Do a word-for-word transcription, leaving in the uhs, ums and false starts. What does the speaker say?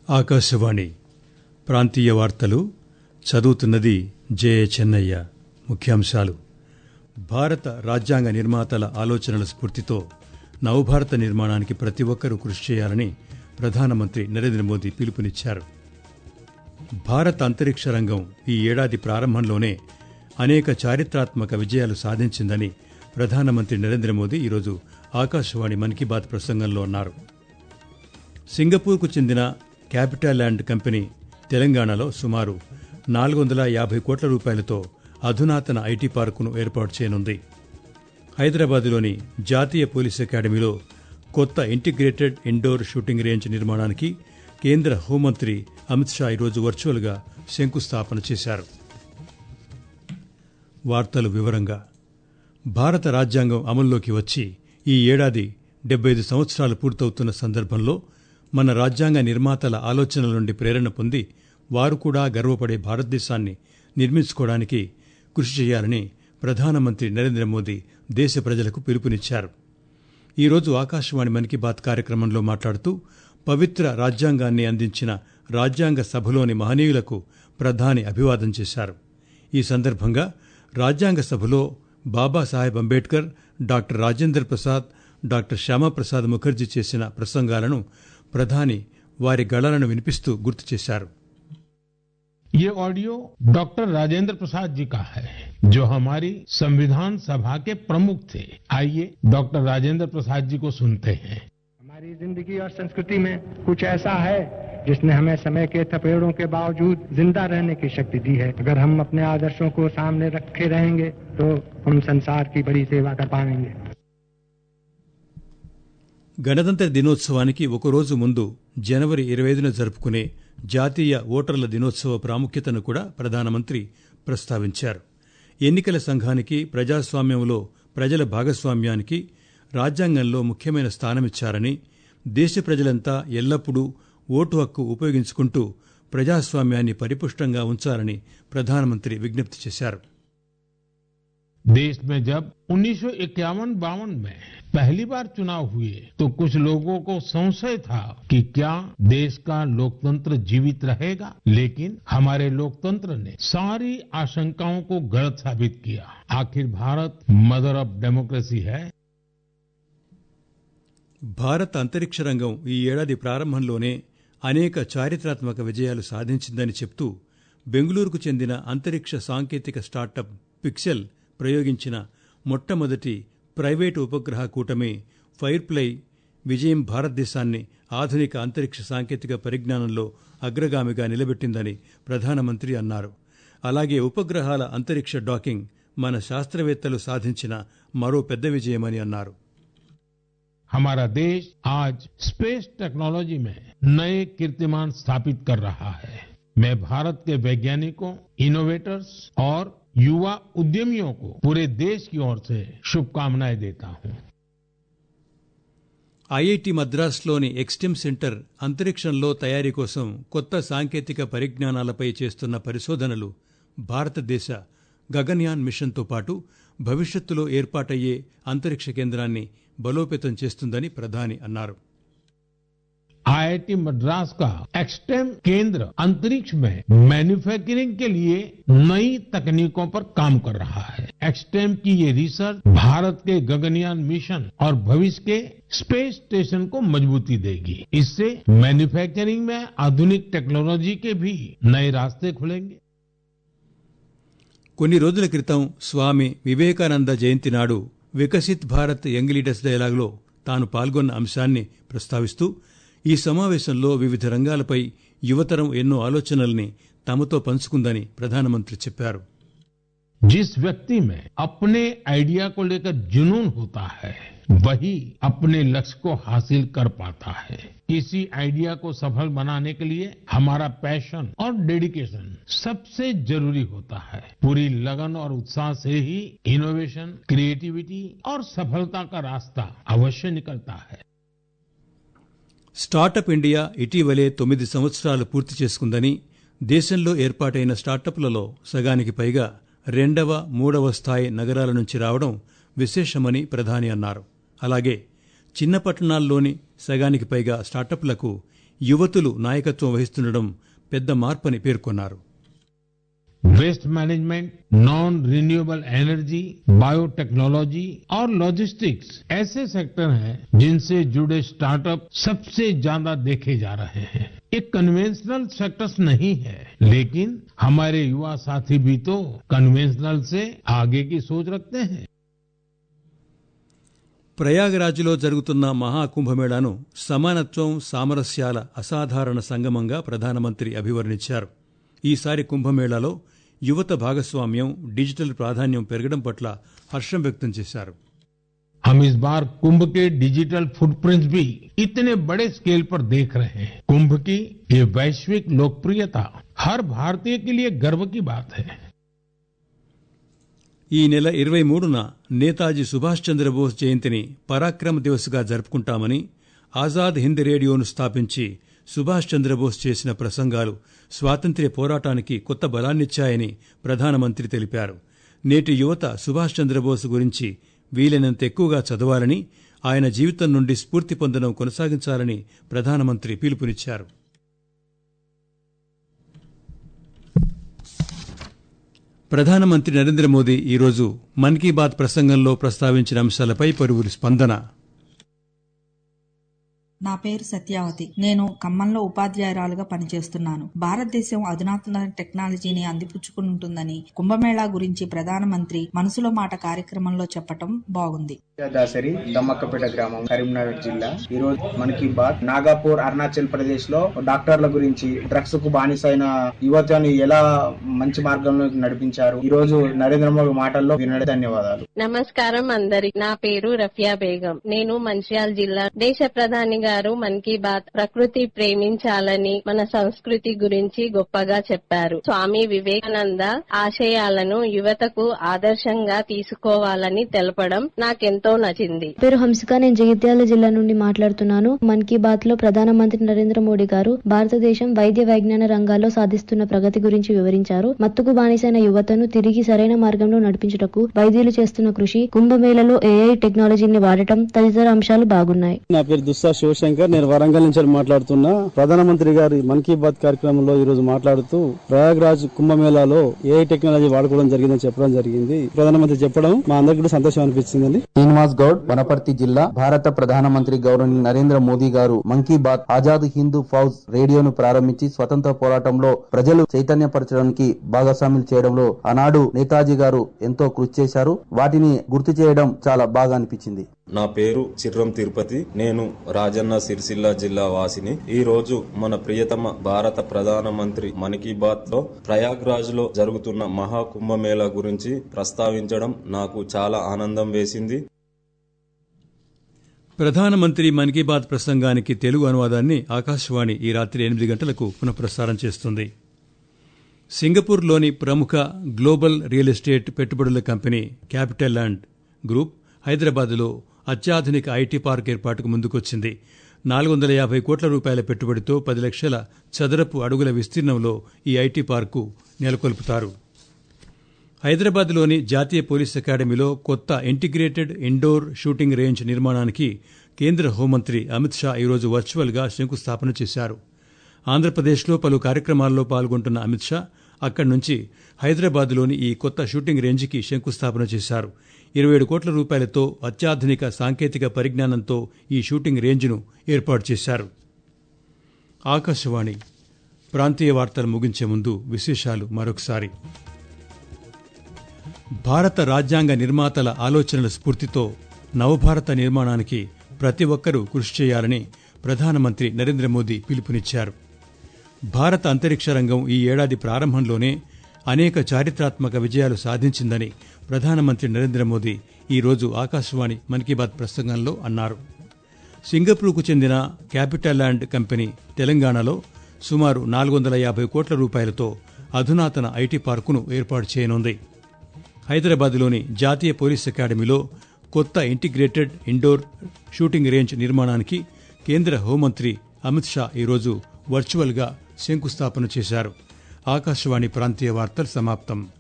ఆకాశవాణి ప్రాంతీయ వార్తలు చదువుతున్నది జె చెన్నయ్య. ముఖ్యాంశాలు: భారత రాజ్యాంగ నిర్మాతల ఆలోచనల స్ఫూర్తితో నవభారత నిర్మాణానికి ప్రతి ఒక్కరూ కృషి చేయాలని ప్రధానమంత్రి నరేంద్ర మోదీ పిలుపునిచ్చారు. భారత అంతరిక్ష రంగం ఈ ఏడాది ప్రారంభంలోనే అనేక చారిత్రాత్మక విజయాలు సాధించిందని ప్రధానమంత్రి నరేంద్ర మోదీ ఈరోజు ఆకాశవాణి మన్ కీ బాత్ ప్రసంగంలో అన్నారు. సింగపూర్కు చెందిన క్యాపిటల్ ల్యాండ్ కంపెనీ తెలంగాణలో సుమారు నాలుగు వందల యాభై కోట్ల రూపాయలతో అధునాతన ఐటీ పార్కును ఏర్పాటు చేయనుంది. హైదరాబాద్లోని జాతీయ పోలీస్ అకాడమీలో కొత్త ఇంటిగ్రేటెడ్ ఇండోర్ షూటింగ్ రేంజ్ నిర్మాణానికి కేంద్ర హోంమంత్రి అమిత్ షా ఈరోజు వర్చువల్గా శంకుస్థాపన చేశారు. వార్తలు వివరంగా. భారత రాజ్యాంగం అమల్లోకి వచ్చి ఈ ఏడాది డెబ్బై ఐదు సంవత్సరాలు పూర్తవుతున్న సందర్భంలో మన రాజ్యాంగ నిర్మాతల ఆలోచనల నుండి ప్రేరణ పొంది వారు కూడా గర్వపడే భారతదేశాన్ని నిర్మించుకోవడానికి కృషి చేయాలని ప్రధానమంత్రి నరేంద్ర మోదీ దేశ ప్రజలకు పిలుపునిచ్చారు. ఈరోజు ఆకాశవాణి మన్ కీ బాత్ కార్యక్రమంలో మాట్లాడుతూ పవిత్ర రాజ్యాంగాన్ని అందించిన రాజ్యాంగ సభలోని మహనీయులకు ప్రధాని అభివాదం చేశారు. ఈ సందర్భంగా రాజ్యాంగ సభలో బాబాసాహెబ్ అంబేడ్కర్, డాక్టర్ రాజేంద్ర ప్రసాద్, డాక్టర్ శ్యామాప్రసాద్ ముఖర్జీ చేసిన ప్రసంగాలను ప్రధాని వారి గళాలను వినిపిస్తూ గుర్తు చేశారు. ये ऑडियो डॉक्टर राजेंद्र प्रसाद जी का है, जो हमारी संविधान सभा के प्रमुख थे. आइए डॉक्टर राजेंद्र प्रसाद जी को सुनते हैं. हमारी जिंदगी और संस्कृति में कुछ ऐसा है जिसने हमें समय के थपेड़ों के बावजूद जिंदा रहने की शक्ति दी है. अगर हम अपने आदर्शों को सामने रखे रहेंगे तो हम संसार की बड़ी सेवा कर पाएंगे. గణతంత్ర దినోత్సవానికి ఒకరోజు ముందు జనవరి ఇరవై ఐదున జరుపుకునే జాతీయ ఓటర్ల దినోత్సవ ప్రాముఖ్యతను కూడా ప్రధానమంత్రి ప్రస్తావించారు. ఎన్నికల సంఘానికి, ప్రజాస్వామ్యంలో ప్రజల భాగస్వామ్యానికి రాజ్యాంగంలో ముఖ్యమైన స్థానమిచ్చారని, దేశ ప్రజలంతా ఎల్లప్పుడూ ఓటు హక్కు ఉపయోగించుకుంటూ ప్రజాస్వామ్యాన్ని పరిపుష్టంగా ఉంచాలని ప్రధానమంత్రి విజ్ఞప్తి చేశారు. देश में जब उन्नीस सौ इक्यावन बावन में पहली बार चुनाव हुए तो कुछ लोगों को संशय था कि क्या देश का लोकतंत्र जीवित रहेगा, लेकिन हमारे लोकतंत्र ने सारी आशंकाओं को गलत साबित किया. आखिर भारत मदर ऑफ डेमोक्रेसी है. భారత అంతరిక్ష రంగం ఈ ఏడాది ప్రారంభంలోనే అనేక చారిత్రాత్మక విజయాలు సాధించిందని చెప్తూ బెంగళూరుకు చెందిన అంతరిక్ష సాంకేతిక స్టార్టప్ పిక్సెల్ ప్రయోగించిన మొట్టమొదటి ప్రైవేటు ఉపగ్రహ కూటమి ఫైర్ఫ్లై విజయం భారతదేశాన్ని ఆధునిక అంతరిక్ష సాంకేతిక పరిజ్ఞానంలో అగ్రగామిగా నిలబెట్టిందని ప్రధానమంత్రి అన్నారు. అలాగే ఉపగ్రహాల అంతరిక్ష డాకింగ్ మన శాస్త్రవేత్తలు సాధించిన మరో పెద్ద విజయమని అన్నారు. हमारा देश आज स्पेस टेक्नोलॉजी में नए कीर्तिमान स्थापित कर रहा है. मैं भारत के वैज्ञानिकों, इनोवेटर्स और युवा उद्यमियों को पूरे देश की ओर से शुभकामनाएं देता हूं. ఐఐటి మద్రాసులోని ఎక్స్టెమ్ సెంటర్ అంతరిక్షంలో తయారీ కోసం కొత్త సాంకేతిక పరిజ్ఞానాలపై చేస్తున్న పరిశోధనలు భారతదేశ గగన్యాన్ మిషన్తో పాటు భవిష్యత్తులో ఏర్పాటయ్యే అంతరిక్ష కేంద్రాన్ని బలోపేతం చేస్తుందని ప్రధాని అన్నారు. आईआईटी मद्रास का एक्सटेम केंद्र अंतरिक्ष में मैन्युफैक्चरिंग के लिए नई तकनीकों पर काम कर रहा है. एक्सटेम की ये रिसर्च भारत के गगनयान मिशन और भविष्य के स्पेस स्टेशन को मजबूती देगी. इससे मैन्युफैक्चरिंग में आधुनिक टेक्नोलॉजी के भी नए रास्ते खुलेंगे. కొన్ని రోజుల క్రితం స్వామి వివేకానంద జయంతి నాడు వికసిత్ భారత్ యంగ్ లీడర్స్ డైలాగ్లో తాను పాల్గొన్న అంశాన్ని ప్రస్తావిస్తూ ఈ సమావేశంలో వివిధ రంగాలపై యువతరం ఎన్నో ఆలోచనల్ని తమతో పంచుకుందని ప్రధానమంత్రి చెప్పారు. जिस व्यक्ति में अपने आइडिया को लेकर जुनून होता है वही अपने लक्ष्य को हासिल कर पाता है. किसी आइडिया को सफल बनाने के लिए हमारा पैशन और डेडिकेशन सबसे जरूरी होता है. पूरी लगन और उत्साह से ही इनोवेशन, क्रिएटिविटी और सफलता का रास्ता अवश्य निकलता है. స్టార్టప్ ఇండియా ఇటీవలే తొమ్మిది సంవత్సరాలు పూర్తి చేసుకుందని, దేశంలో ఏర్పాటైన స్టార్టప్లలో సగానికి పైగా రెండవ, మూడవ స్థాయి నగరాల నుంచి రావడం విశేషమని ప్రధాని అన్నారు. అలాగే చిన్న పట్టణాల్లోని సగానికి పైగా స్టార్టప్లకు యువతులు నాయకత్వం వహిస్తుండడం పెద్ద మార్పని పేర్కొన్నారు. Waste management, non renewable energy, biotechnology और लॉजिस्टिक्स ऐसे सेक्टर हैं जिनसे जुड़े स्टार्टअप सबसे ज्यादा देखे जा रहे हैं. ये कन्वेंशनल सेक्टर्स नहीं है, लेकिन हमारे युवा साथी भी तो कन्वेंशनल से आगे की सोच रखते हैं. ప్రయాగరాజ్లో జరుగుతున్న మహాకుంభమేళాను సమానత్వం, సామరస్యాల అసాధారణ సంగమంగా ప్రధానమంత్రి అభివర్ణించారు. ఈసారి కుంభమేళాలో యువత భాగస్వామ్యం, డిజిటల్ ప్రాధాన్యం పెరగడం పట్ల హర్షం వ్యక్తం చేశారు. हम इस बार कुंभ के डिजिटल फुटप्रिंट्स भी इतने बड़े स्केल पर देख रहे हैं. कुंभ की ये वैश्विक लोकप्रियता हर भारतीय के लिए गर्व की बात है. ఈ నెల ఇరవై మూడున నేతాజీ సుభాష్ చంద్రబోస్ జయంతిని పరాక్రమ దివస్గా జరుపుకుంటామని, ఆజాద్ హింద్ రేడియోను స్థాపించి సుభాష్ చంద్రబోస్ చేసిన ప్రసంగాలు స్వాతంత్ర్య పోరాటానికి కొత్త బలాన్నిచ్చాయని ప్రధానమంత్రి తెలిపారు. నేటి యువత సుభాష్ చంద్రబోస్ గురించి వీలైనంత ఎక్కువగా చదవాలని, ఆయన జీవితం నుండి స్ఫూర్తి పొందడం కొనసాగించాలని ప్రధానమంత్రి పిలుపునిచ్చారు. ప్రధానమంత్రి నరేంద్ర మోదీ ఈరోజు మన్ కీ బాత్ ప్రసంగంలో ప్రస్తావించిన అంశాలపై పలువురి స్పందన. నా పేరు సత్యావతి. నేను ఖమ్మంలో ఉపాధ్యాయురాలుగా పనిచేస్తున్నాను. భారతదేశం అధునాతన టెక్నాలజీని అందిపుచ్చుకుంటుందని కుంభమేళా గురించి ప్రధానమంత్రి మనసులో మాట కార్యక్రమంలో చెప్పటం బాగుంది. దాసరి దమ్మక్కపేట గ్రామం, కరీంనగర్ జిల్లా. ఈ రోజు మన్ కీ బాత్ నాగపూర్, అరుణాచల్ ప్రదేశ్ లో డాక్టర్ల గురించి, డ్రగ్స్ కు బానిసైన యువతని ఎలా మంచి మార్గంలో నడిపించారు. ఈ రోజు నరేంద్ర మోదీ మాటల్లో వినడం. ధన్యవాదాలు. నమస్కారం అందరికి. నా పేరు రఫియా బేగం. నేను మంచిర్యాల జిల్లా. దేశ ప్రధాని గారు మన్ కీ బాత్ ప్రకృతి ప్రేమించాలని, మన సంస్కృతి గురించి గొప్పగా చెప్పారు. స్వామి వివేకానంద ఆశయాలను యువతకు ఆదర్శంగా తీసుకోవాలని తెలపడం నాకెంతో నచ్చింది. పేరు హంసిక. నేను జగిత్యాల జిల్లా నుండి మాట్లాడుతున్నాను. మన్ కీ బాత్ లో ప్రధానమంత్రి నరేంద్ర మోడీ గారు భారతదేశం వైద్య వైజ్ఞాన రంగాల్లో సాధిస్తున్న ప్రగతి గురించి వివరించారు. మత్తుకు బానిసైన యువతను తిరిగి సరైన మార్గంలో నడిపించుటకు వైద్యులు చేస్తున్న కృషి, కుంభమేళలో ఏఐ టెక్నాలజీని వాడటం తదితర అంశాలు బాగున్నాయి. నా పేరు దుస్సా శివశంకర్. నేను వరంగల్ నుంచి మాట్లాడుతున్నా. ప్రధానమంత్రి గారి మన్ కీ బాత్ కార్యక్రమంలో ఈ రోజు మాట్లాడుతూ ప్రయాగ్రాజ్ కుంభమేళాలో ఏఐ టెక్నాలజీ వాడుకోవడం జరిగిందని చెప్పడం జరిగింది. ప్రధానమంత్రి చెప్పడం మా అందరికీ కూడా సంతోషం అనిపించిందండి. శ్రీనివాస్ గౌడ్, వనపర్తి జిల్లా. భారత ప్రధానమంత్రి గౌరవనీయులు నరేంద్ర మోదీ గారు మన్ కీ బాత్ ఆజాద్ హిందూ ఫౌజ్ రేడియోను ప్రారంభించి స్వతంత్ర పోరాటంలో ప్రజలు చైతన్యపరచడానికి భాగస్వాములు చేయడంలో ఆనాడు నేతాజీ గారు ఎంతో కృషి చేశారు. వాటిని గుర్తు చేయడం చాలా బాగా అనిపించింది. నా పేరు చిర్రం తిరుపతి. నేను రాజన్న సిరిసిల్ల జిల్లా వాసిని. ఈ రోజు మన ప్రియతమ భారత ప్రధానమంత్రి మన్ కీ బాత్ లో ప్రయాగ్రాజ్ లో జరుగుతున్న మహాకుంభమేళా గురించి ప్రస్తావించడం నాకు చాలా ఆనందం వేసింది. ప్రధానమంత్రి మన్ కీ బాత్ ప్రసంగానికి తెలుగు అనువాదాన్ని ఆకాశవాణి ఈ రాత్రి ఎనిమిది గంటలకు పునఃప్రసారం చేస్తుంది. సింగపూర్లోని ప్రముఖ గ్లోబల్ రియల్ ఎస్టేట్ పెట్టుబడుల కంపెనీ క్యాపిటల్ ల్యాండ్ గ్రూప్ హైదరాబాద్లో అత్యాధునిక ఐటీ పార్క్ ఏర్పాటుకు ముందుకొచ్చింది. నాలుగు వందల యాభై కోట్ల రూపాయల పెట్టుబడితో పది లక్షల చదరపు అడుగుల విస్తీర్ణంలో ఈ ఐటీ పార్కు నెలకొల్పుతారు. హైదరాబాద్లోని జాతీయ పోలీస్ అకాడమీలో కొత్త ఇంటిగ్రేటెడ్ ఇండోర్ షూటింగ్ రేంజ్ నిర్మాణానికి కేంద్ర హోంమంత్రి అమిత్ షా ఈరోజు వర్చువల్గా శంకుస్థాపన చేశారు. ఆంధ్రప్రదేశ్లో పలు కార్యక్రమాల్లో పాల్గొంటున్న అమిత్ షా అక్కడి నుంచి హైదరాబాద్లోని ఈ కొత్త షూటింగ్ రేంజ్కి శంకుస్థాపన చేశారు. ఇరవై ఏడు కోట్ల రూపాయలతో అత్యాధునిక సాంకేతిక పరిజ్ఞానంతో ఈ షూటింగ్ రేంజ్ను ఏర్పాటు చేశారు. ఆకాశవాణి ప్రాంతీయ వార్తలు ముగించే ముందు విశేషాలు మరొకసారి. భారత రాజ్యాంగ నిర్మాతల ఆలోచనల స్ఫూర్తితో నవభారత నిర్మాణానికి ప్రతి ఒక్కరూ కృషి చేయాలని ప్రధానమంత్రి నరేంద్ర మోదీ పిలుపునిచ్చారు. భారత అంతరిక్ష రంగం ఈ ఏడాది ప్రారంభంలోనే అనేక చారిత్రాత్మక విజయాలు సాధించిందని ప్రధానమంత్రి నరేంద్ర మోదీ ఈరోజు ఆకాశవాణి మన్ కీ బాత్ ప్రసంగంలో అన్నారు. సింగపూర్కు చెందిన క్యాపిటల్ ల్యాండ్ కంపెనీ తెలంగాణలో సుమారు నాలుగు వందల యాభై కోట్ల రూపాయలతో అధునాతన ఐటీ పార్కును ఏర్పాటు చేయనుంది. హైదరాబాద్లోని జాతీయ పోలీస్ అకాడమీలో కొత్త ఇంటిగ్రేటెడ్ ఇండోర్ షూటింగ్ రేంజ్ నిర్మాణానికి కేంద్ర హోంమంత్రి అమిత్ షా ఈరోజు వర్చువల్గా శంకుస్థాపన చేశారు. ఆకాశవాణి ప్రాంతీయ వార్తలు సమాప్తం.